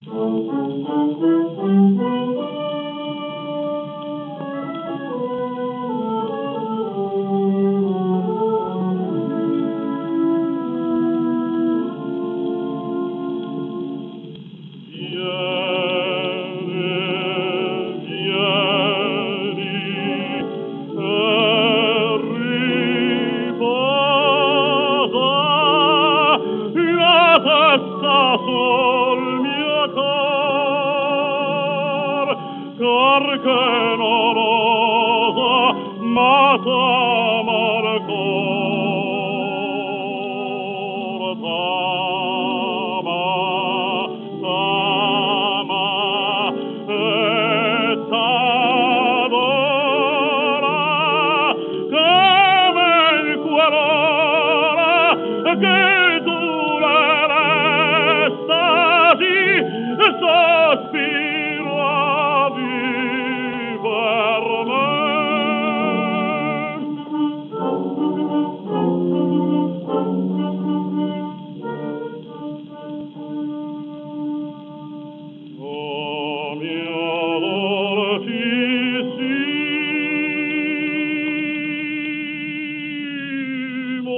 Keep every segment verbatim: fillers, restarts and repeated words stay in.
Cor che non osa, ma t'amar cor, t'ama, t'ama, e t'adora, come il cuore che tu le l'estasi sospiro a viver me. Oh mio dolcissimo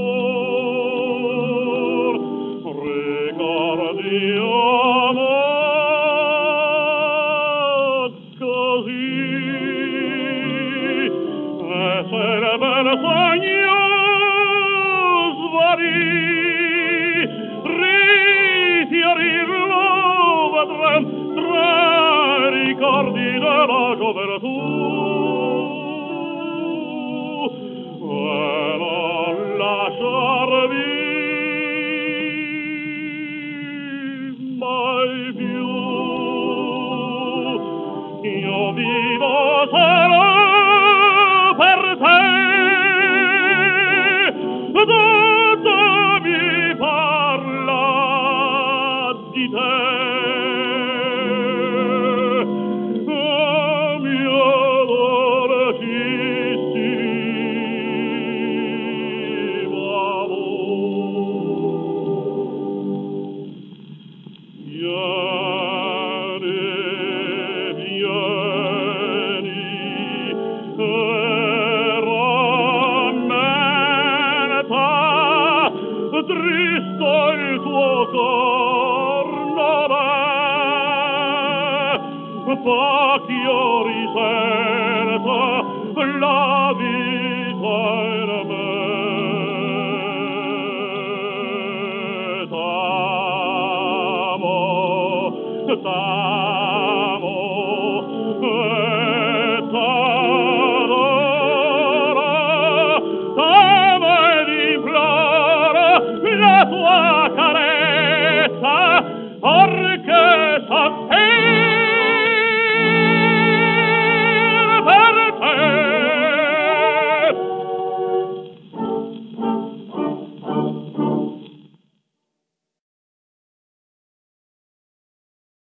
amor, ricordi amor così, e se ne bel sogno svanì, rifiorirlo vedrem tra i ricordi della gioventù, e non lasciarvi mai più. Io vivo solo per te, tutto mi parla di te. Oh mio dolcissimo amor, vieni, vieni, e rammenta, tristo il tuo cor non è, fa ch'io risenta la vita in me. T'amo, t'amo, e t'adoro, t'amo ed imploro la tua carezza, or che sa